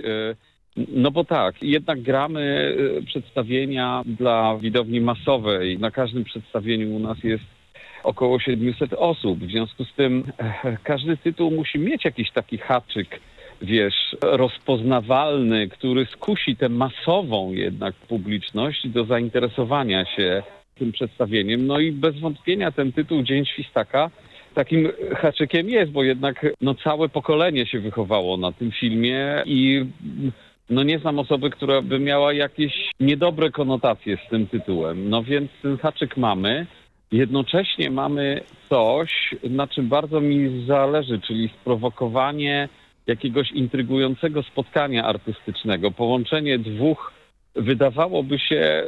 No bo tak, jednak gramy przedstawienia dla widowni masowej. Na każdym przedstawieniu u nas jest około siedemset osób. W związku z tym każdy tytuł musi mieć jakiś taki haczyk, wiesz, rozpoznawalny, który skusi tę masową jednak publiczność do zainteresowania się tym przedstawieniem. No i bez wątpienia ten tytuł Dzień Świstaka takim haczykiem jest, bo jednak no, całe pokolenie się wychowało na tym filmie i no nie znam osoby, która by miała jakieś niedobre konotacje z tym tytułem. No więc ten haczyk mamy. Jednocześnie mamy coś, na czym bardzo mi zależy, czyli sprowokowanie jakiegoś intrygującego spotkania artystycznego, połączenie dwóch, wydawałoby się,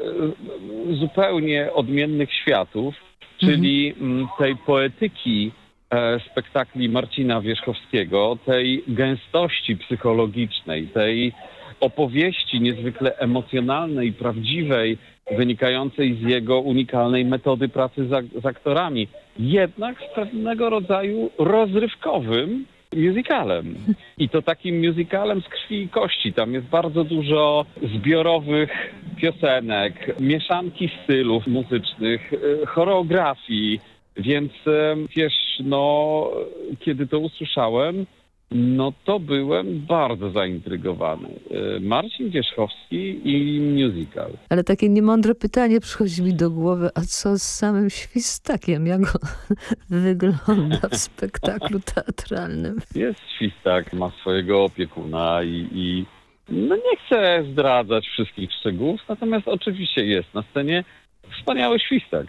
zupełnie odmiennych światów, czyli tej poetyki spektakli Marcina Wierzchowskiego, tej gęstości psychologicznej, tej opowieści niezwykle emocjonalnej, prawdziwej, wynikającej z jego unikalnej metody pracy z, z aktorami, jednak z pewnego rodzaju rozrywkowym musicalem. I to takim musicalem z krwi i kości. Tam jest bardzo dużo zbiorowych piosenek, mieszanki stylów muzycznych, choreografii. Więc em, wiesz, no, kiedy to usłyszałem, no to byłem bardzo zaintrygowany. E, Marcin Wierzchowski i musical. Ale takie niemądre pytanie przychodzi mi do głowy, a co z samym Świstakiem? Jak on wygląda w spektaklu teatralnym? Jest Świstak, ma swojego opiekuna i, i no nie chcę zdradzać wszystkich szczegółów, natomiast oczywiście jest na scenie wspaniały Świstak,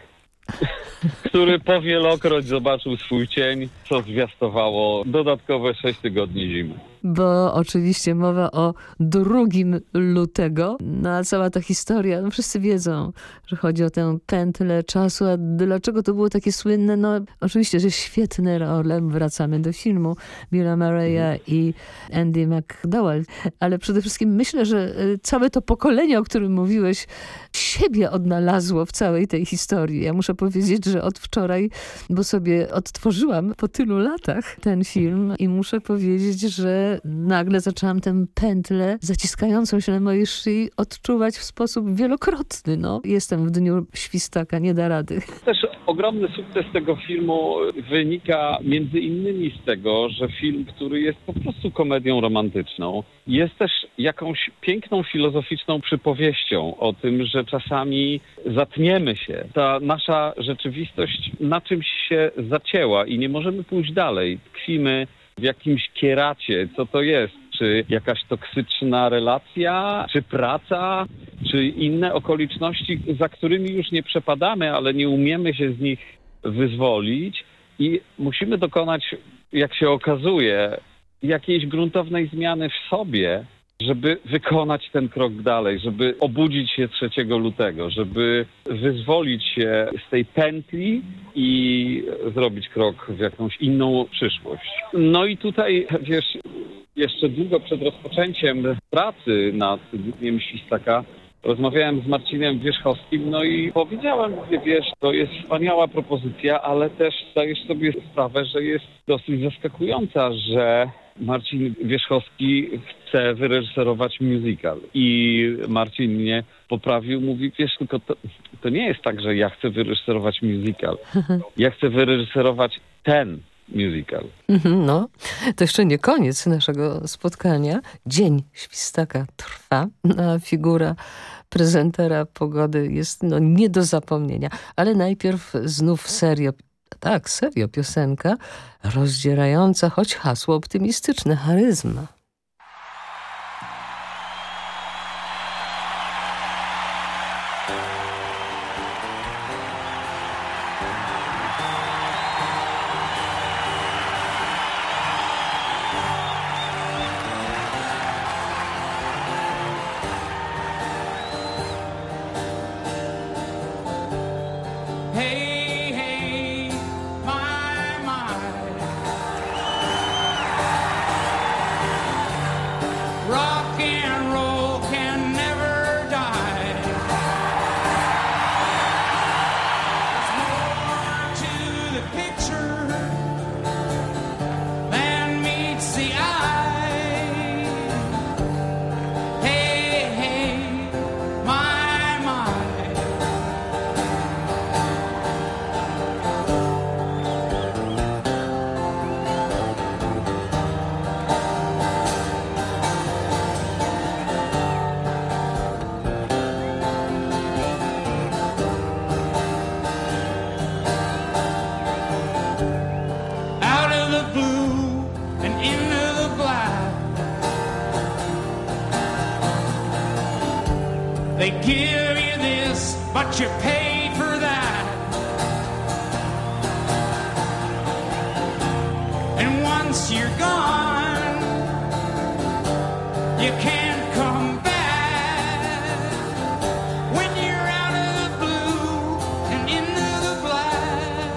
który powielokroć zobaczył swój cień, co zwiastowało dodatkowe sześć tygodni zimy. Bo oczywiście mowa o drugim lutego. No a cała ta historia, no wszyscy wiedzą, że chodzi o tę pętlę czasu. A dlaczego to było takie słynne? No oczywiście, że świetne role. Wracamy do filmu Billa Murraya i Andy McDowell. Ale przede wszystkim myślę, że y, całe to pokolenie, o którym mówiłeś, siebie odnalazło w całej tej historii. Ja muszę powiedzieć, że od wczoraj, bo sobie odtworzyłam po tylu latach ten film i muszę powiedzieć, że nagle zaczęłam tę pętlę zaciskającą się na mojej szyi odczuwać w sposób wielokrotny. No, jestem w dniu Świstaka, nie da rady. Też ogromny sukces tego filmu wynika między innymi z tego, że film, który jest po prostu komedią romantyczną, jest też jakąś piękną, filozoficzną przypowieścią o tym, że czasami zatniemy się. Ta nasza rzeczywistość na czymś się zacięła i nie możemy pójść dalej. Tkwimy w jakimś kieracie, co to jest? Czy jakaś toksyczna relacja, czy praca, czy inne okoliczności, za którymi już nie przepadamy, ale nie umiemy się z nich wyzwolić i musimy dokonać, jak się okazuje, jakiejś gruntownej zmiany w sobie, żeby wykonać ten krok dalej, żeby obudzić się trzeciego lutego, żeby wyzwolić się z tej pętli i zrobić krok w jakąś inną przyszłość. No i tutaj, wiesz, jeszcze długo przed rozpoczęciem pracy nad Dniem Świstaka rozmawiałem z Marcinem Wierzchowskim, no i powiedziałem, mówię, wiesz, to jest wspaniała propozycja, ale też zdajesz sobie sprawę, że jest dosyć zaskakująca, że Marcin Wierzchowski chce wyreżyserować musical. I Marcin mnie poprawił, mówi, wiesz, tylko to, to nie jest tak, że ja chcę wyreżyserować musical. Ja chcę wyreżyserować ten musical. No, to jeszcze nie koniec naszego spotkania. Dzień Świstaka trwa, a figura prezentera pogody jest no, nie do zapomnienia. Ale najpierw znów serio, tak, serio piosenka rozdzierająca, choć hasło optymistyczne, charyzma. Hey, hey, my, my. Rock and roll can never die. There's more to the picture than meets the eye. Hey, hey, my, my. Out of the blue and into the black. They give you this, but you pay for that. And once you're gone, you can't come back. When you're out of the blue and into the black.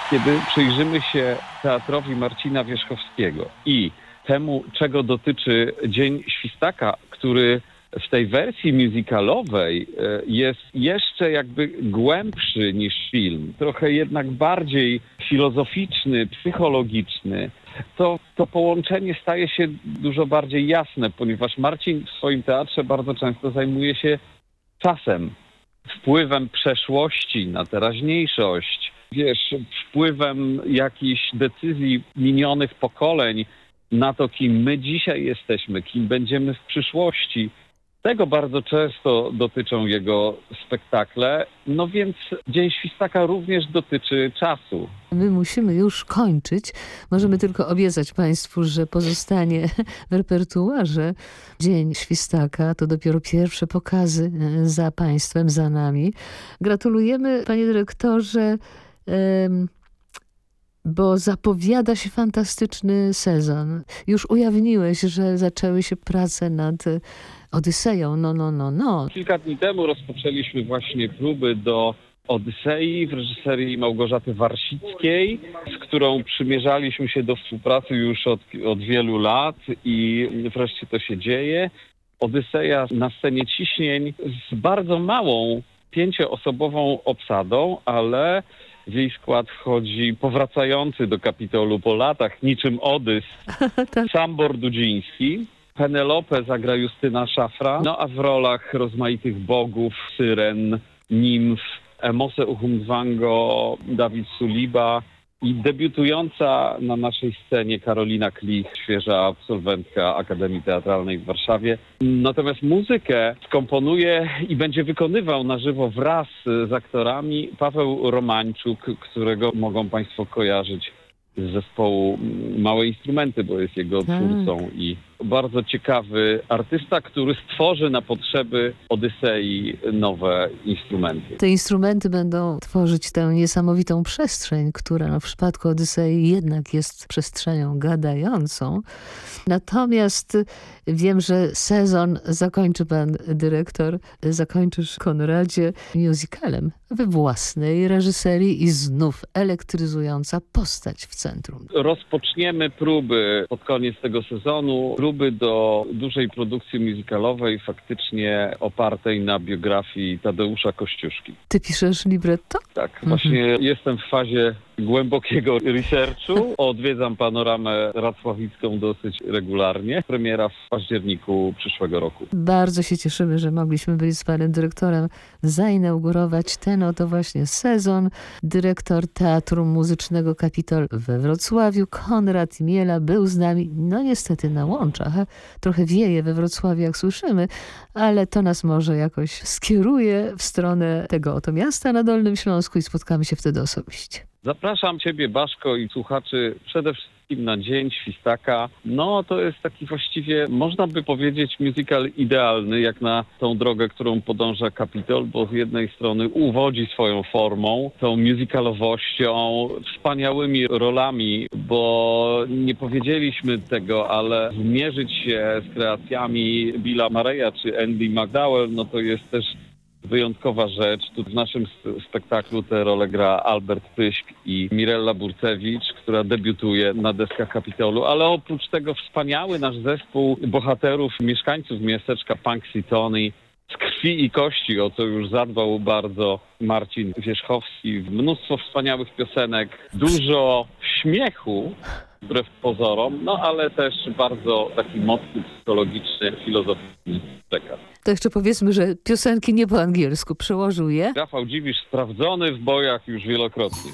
Kiedy przyjrzymy się teatrowi Marcina Wierzchowskiego i temu, czego dotyczy Dzień Świstaka, który w tej wersji musicalowej e, jest jeszcze jakby głębszy niż film, trochę jednak bardziej filozoficzny, psychologiczny, to to połączenie staje się dużo bardziej jasne, ponieważ Marcin w swoim teatrze bardzo często zajmuje się czasem, wpływem przeszłości na teraźniejszość, wiesz, wpływem jakichś decyzji minionych pokoleń na to, kim my dzisiaj jesteśmy, kim będziemy w przyszłości. Tego bardzo często dotyczą jego spektakle, no więc Dzień Świstaka również dotyczy czasu. My musimy już kończyć. Możemy tylko obiecać Państwu, że pozostanie w repertuarze Dzień Świstaka. To dopiero pierwsze pokazy za Państwem, za nami. Gratulujemy, Panie Dyrektorze, em, bo zapowiada się fantastyczny sezon. Już ujawniłeś, że zaczęły się prace nad Odyseją. No, no, no, no. Kilka dni temu rozpoczęliśmy właśnie próby do Odysei w reżyserii Małgorzaty Warsickiej, z którą przymierzaliśmy się do współpracy już od, od wielu lat i wreszcie to się dzieje. Odyseja na scenie Ciśnień z bardzo małą, pięcioosobową obsadą, ale w jej skład wchodzi powracający do Kapitolu po latach, niczym Odys, Tak. Sambor Dudziński. Penelope zagra Justyna Szafra, no a w rolach rozmaitych bogów, syren, nimf, Mose Uchumdwango, Dawid Suliba i debiutująca na naszej scenie Karolina Klich, świeża absolwentka Akademii Teatralnej w Warszawie. Natomiast muzykę skomponuje i będzie wykonywał na żywo wraz z aktorami Paweł Romańczuk, którego mogą Państwo kojarzyć z zespołu Małe Instrumenty, bo jest jego Tak. twórcą i bardzo ciekawy artysta, który stworzy na potrzeby Odysei nowe instrumenty. Te instrumenty będą tworzyć tę niesamowitą przestrzeń, która no, w przypadku Odysei jednak jest przestrzenią gadającą. Natomiast wiem, że sezon zakończy pan dyrektor, zakończysz Konradzie musicalem we własnej reżyserii i znów elektryzująca postać w centrum. Rozpoczniemy próby pod koniec tego sezonu, próby do dużej produkcji musicalowej, faktycznie opartej na biografii Tadeusza Kościuszki. Ty piszesz libretto? Tak, właśnie jestem w fazie głębokiego researchu. Odwiedzam panoramę racławicką dosyć regularnie. Premiera w październiku przyszłego roku. Bardzo się cieszymy, że mogliśmy być z panem dyrektorem zainaugurować ten oto właśnie sezon. Dyrektor Teatru Muzycznego Kapitol we Wrocławiu, Konrad Miela, był z nami, no niestety na Łączach. Trochę wieje we Wrocławiu, jak słyszymy, ale to nas może jakoś skieruje w stronę tego oto miasta na Dolnym Śląsku i spotkamy się wtedy osobiście. Zapraszam Ciebie, Baszko, i słuchaczy przede wszystkim na Dzień Świstaka. No to jest taki właściwie, można by powiedzieć, musical idealny, jak na tą drogę, którą podąża Kapitol, bo z jednej strony uwodzi swoją formą, tą musicalowością, wspaniałymi rolami, bo nie powiedzieliśmy tego, ale zmierzyć się z kreacjami Billa Murraya czy Andy McDowell, no to jest też wyjątkowa rzecz. Tu w naszym spektaklu tę rolę gra Albert Pyśk i Mirella Burcewicz, która debiutuje na deskach Kapitolu, ale oprócz tego wspaniały nasz zespół bohaterów, mieszkańców miasteczka Punxsutawney z krwi i kości, o co już zadbał bardzo Marcin Wierzchowski. Mnóstwo wspaniałych piosenek, dużo śmiechu, wbrew pozorom, no ale też bardzo taki mocny, psychologiczny, filozoficzny przekaz. To jeszcze powiedzmy, że piosenki nie po angielsku, przełożył je. Rafał Dziwisz sprawdzony w bojach już wielokrotnie.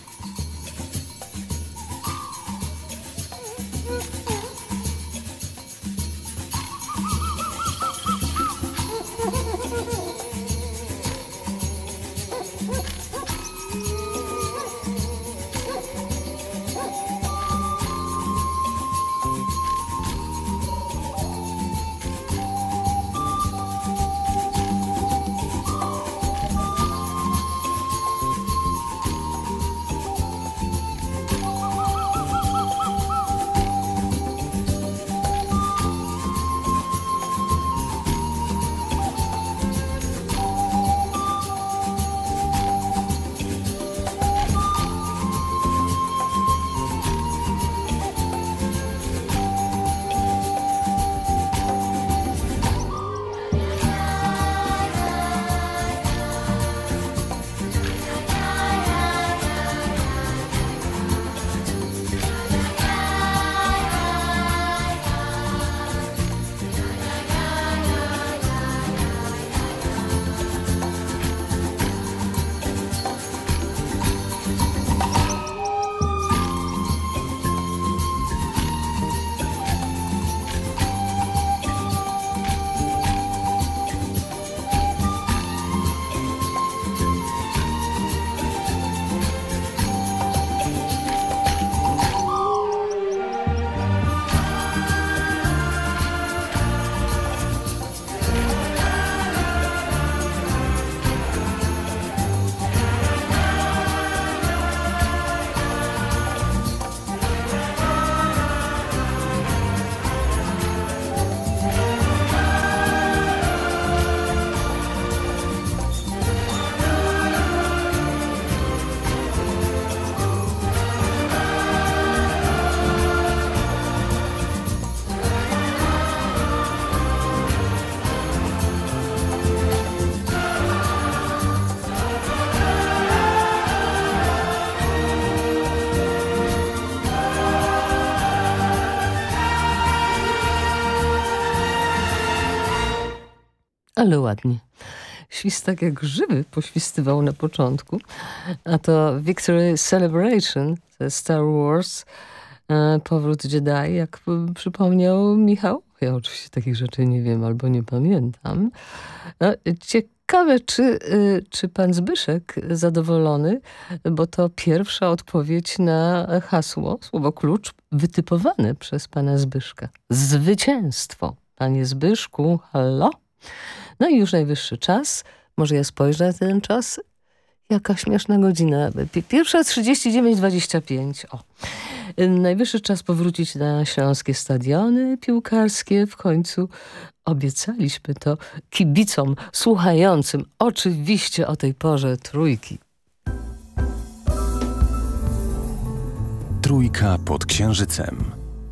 Ale ładnie. Świstak jak żywy poświstywał na początku. A to Victory Celebration, to Star Wars, e, Powrót Jedi, jak p- przypomniał Michał. Ja oczywiście takich rzeczy nie wiem albo nie pamiętam. E, ciekawe, czy, y, czy pan Zbyszek zadowolony, bo to pierwsza odpowiedź na hasło, słowo klucz wytypowane przez pana Zbyszka. Zwycięstwo. Panie Zbyszku, hallo? No i już najwyższy czas. Może ja spojrzę na ten czas? Jaka śmieszna godzina. Pi- Pierwsza trzydzieści dziewięć dwadzieścia pięć. O. Najwyższy czas powrócić na śląskie stadiony piłkarskie. W końcu obiecaliśmy to kibicom słuchającym. Oczywiście o tej porze trójki. Trójka pod księżycem.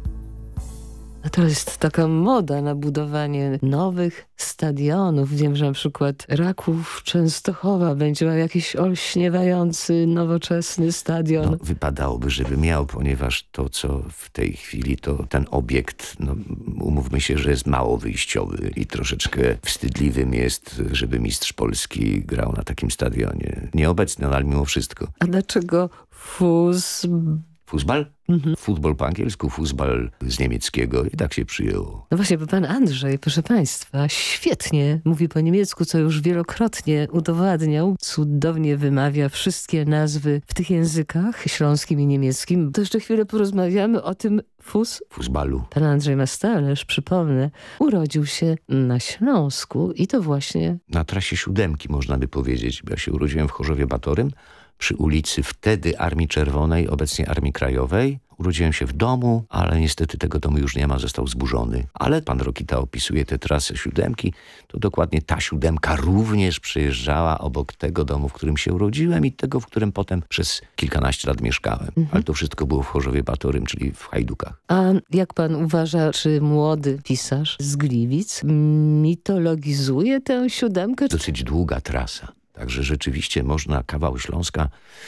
A teraz jest taka moda na budowanie nowych stadionów. Wiem, że na przykład Raków Częstochowa będzie miał jakiś olśniewający, nowoczesny stadion. No, wypadałoby, żeby miał, ponieważ to, co w tej chwili, to ten obiekt, no, umówmy się, że jest mało wyjściowy i troszeczkę wstydliwym jest, żeby mistrz Polski grał na takim stadionie. Nieobecny, no, ale mimo wszystko. A dlaczego fuz... Fuzbal? Futbol po angielsku, fuzbal z niemieckiego i tak się przyjęło. No właśnie, bo pan Andrzej, proszę państwa, świetnie mówi po niemiecku, co już wielokrotnie udowadniał. Cudownie wymawia wszystkie nazwy w tych językach, śląskim i niemieckim. To jeszcze chwilę porozmawiamy o tym fuz. Fuzbalu. Pan Andrzej Mastalerz, przypomnę, urodził się na Śląsku i to właśnie... Na trasie siódemki, można by powiedzieć. Ja się urodziłem w Chorzowie Batorym, przy ulicy wtedy Armii Czerwonej, obecnie Armii Krajowej. Urodziłem się w domu, ale niestety tego domu już nie ma, został zburzony. Ale pan Rokita opisuje tę trasę siódemki, to dokładnie ta siódemka również przejeżdżała obok tego domu, w którym się urodziłem i tego, w którym potem przez kilkanaście lat mieszkałem. Mhm. Ale to wszystko było w Chorzowie Batorym, czyli w Hajdukach. A jak pan uważa, czy młody pisarz z Gliwic mitologizuje tę siódemkę? Dosyć długa trasa. Także rzeczywiście można kawał Śląska,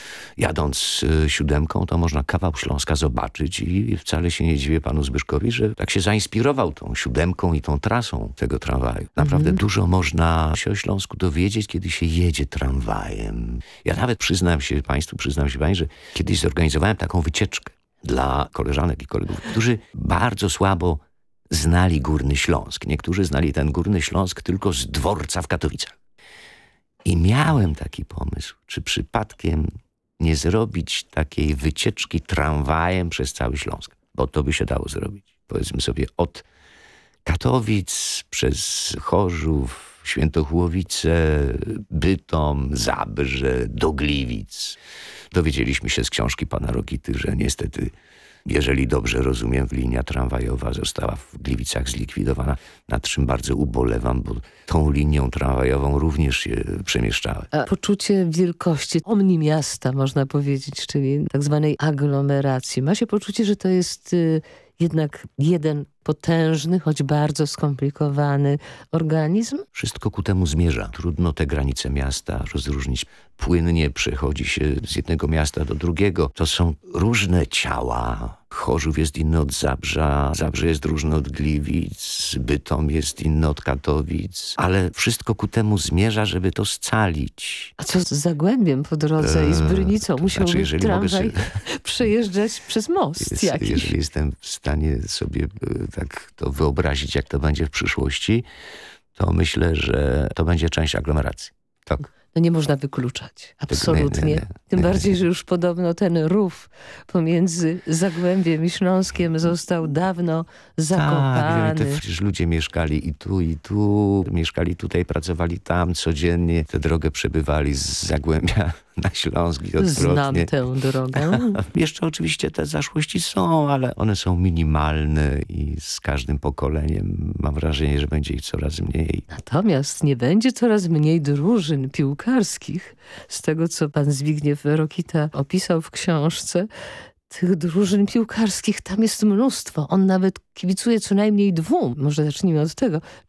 jadąc y, siódemką, to można kawał Śląska zobaczyć i wcale się nie dziwię panu Zbyszkowi, że tak się zainspirował tą siódemką i tą trasą tego tramwaju. Naprawdę mm-hmm. dużo można się o Śląsku dowiedzieć, kiedy się jedzie tramwajem. Ja nawet przyznam się państwu, przyznam się pani, że kiedyś zorganizowałem taką wycieczkę dla koleżanek i kolegów, którzy bardzo słabo znali Górny Śląsk. Niektórzy znali ten Górny Śląsk tylko z dworca w Katowicach. I miałem taki pomysł, czy przypadkiem nie zrobić takiej wycieczki tramwajem przez cały Śląsk, bo to by się dało zrobić. Powiedzmy sobie od Katowic przez Chorzów, Świętochłowice, Bytom, Zabrze, do Gliwic. Dowiedzieliśmy się z książki pana Rokity, że niestety, jeżeli dobrze rozumiem, linia tramwajowa została w Gliwicach zlikwidowana, nad czym bardzo ubolewam, bo tą linią tramwajową również się przemieszczałem. A poczucie wielkości omni miasta, można powiedzieć, czyli tak zwanej aglomeracji. Ma się poczucie, że to jest y, jednak jeden potężny, choć bardzo skomplikowany organizm? Wszystko ku temu zmierza. Trudno te granice miasta rozróżnić. Płynnie przechodzi się z jednego miasta do drugiego. To są różne ciała. Chorzów jest inny od Zabrza, Zabrze jest różne od Gliwic, Bytom jest inny od Katowic, ale wszystko ku temu zmierza, żeby to scalić. A co z Zagłębiem po drodze eee, i z Brynicą? Musiałby znaczy, jeżeli tramwaj mogę sobie... przejeżdżać przez most jest, jakiś. Jeżeli jestem w stanie sobie tak to wyobrazić, jak to będzie w przyszłości, to myślę, że to będzie część aglomeracji. Tak. No nie można wykluczać. Absolutnie. Nie, nie, nie, Tym nie, bardziej, nie. że już podobno ten rów pomiędzy Zagłębiem i Śląskiem został dawno zakopany. Tak, przecież ludzie mieszkali i tu, i tu. Mieszkali tutaj, pracowali tam codziennie. Tę drogę przebywali z Zagłębia na Śląsk i odwrotnie. Znam tę drogę. Jeszcze oczywiście te zaszłości są, ale one są minimalne i z każdym pokoleniem mam wrażenie, że będzie ich coraz mniej. Natomiast nie będzie coraz mniej drużyn piłkarskich. Z tego, co pan Zbigniew Rokita opisał w książce, tych drużyn piłkarskich tam jest mnóstwo. On nawet kibicuje co najmniej dwóm. Może zacznijmy od tego.